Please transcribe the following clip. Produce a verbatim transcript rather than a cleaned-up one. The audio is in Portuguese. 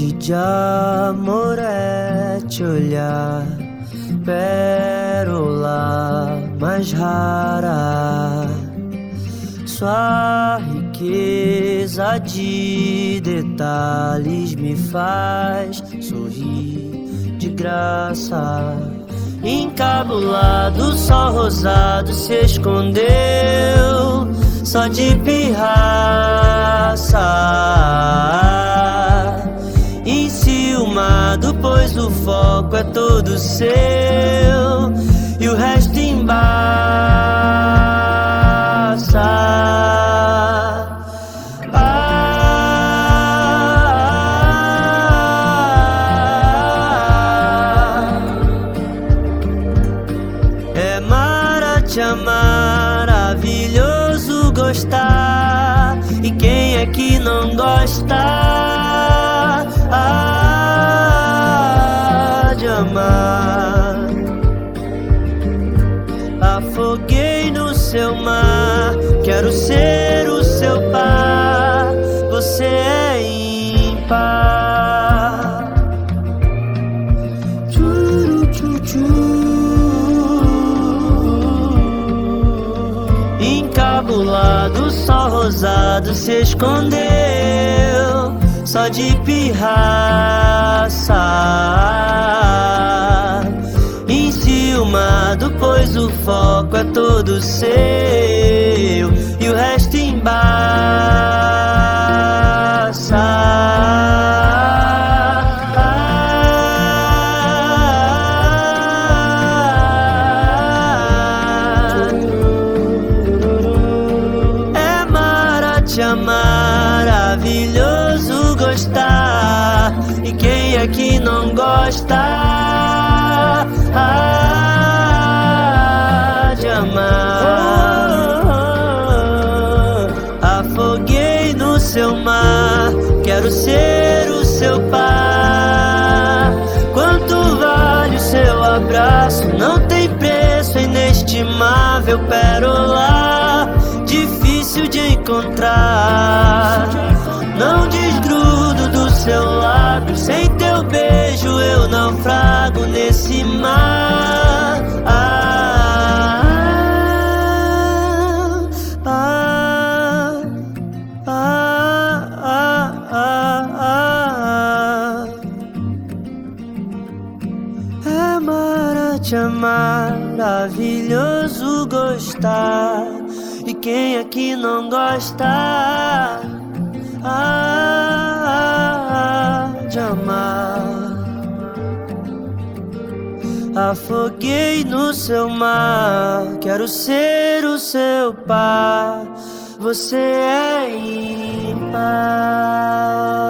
Noite de amor é te olhar, pérola mais rara. Sua riqueza de detalhes me faz sorrir de graça. Encabulado, sol rosado se escondeu, só de pirraça. Enciumado, pois o foco é todo seu e o resto embaça. É maravilhoso gostar, e quem é que não gosta ah, de amar? Afoguei no seu mar, quero ser o seu par. Você é ímpar. Tchuru, tchu, tchu. Encabulado, sol rosado se escondeu, só de pirraça. Enciumado, pois o foco é todo seu e o resto embaça. É maravilhoso gostar, e quem é que não gosta ah, de amar? Afoguei no seu mar, quero ser o seu par. Quanto vale o seu abraço? Não tem preço, inestimável pérola, difícil de encontrar. Não desgrudo do seu lábio, sem teu beijo eu naufrago nesse mar. Ah, ah, ah, ah, ah, ah. É maravilhoso gostar, e quem aqui não gosta ah, de amar? Afoguei no seu mar, quero ser o seu par. Você é ímpar.